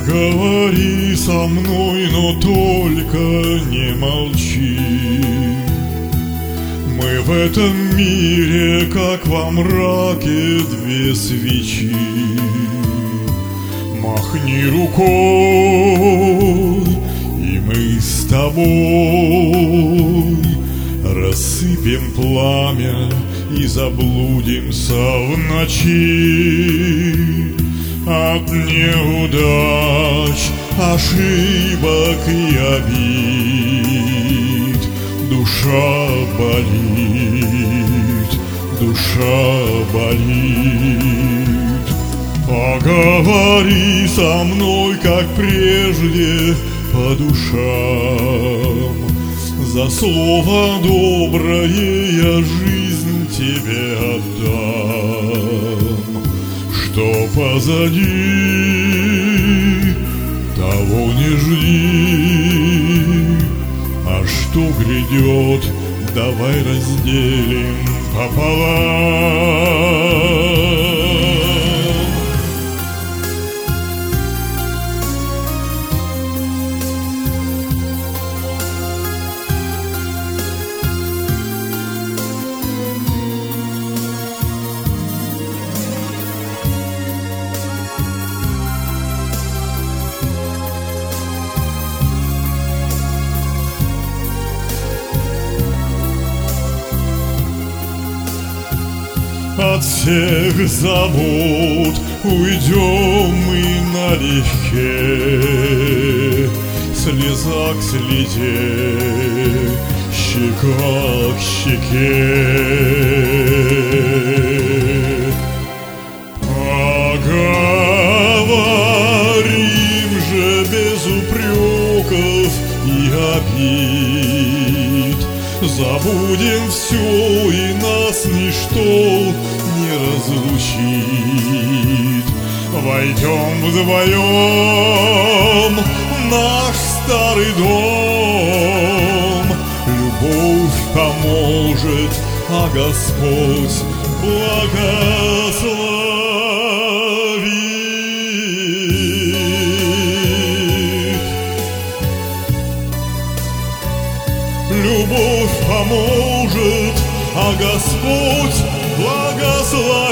Поговори со мной, но только не молчи. Мы в этом мире, как во мраке две свечи. Махни рукой, и мы с тобой рассыпем пламя и заблудимся в ночи. От неудач, ошибок и обид душа болит, душа болит. Поговори со мной, как прежде, по душам. За слово доброе я жизнь тебе отдам. Что позади, того не жди, а что грядет, давай разделим пополам. От всех забот уйдем мы налегке, слеза к слезе, щека к щеке. Поговорим же без упреков и обид, забудем все, и нас ничто не разлучит. Войдем вдвоем в наш старый дом. Любовь поможет, а Господь благословит. Любовь поможет, а Господь благословит.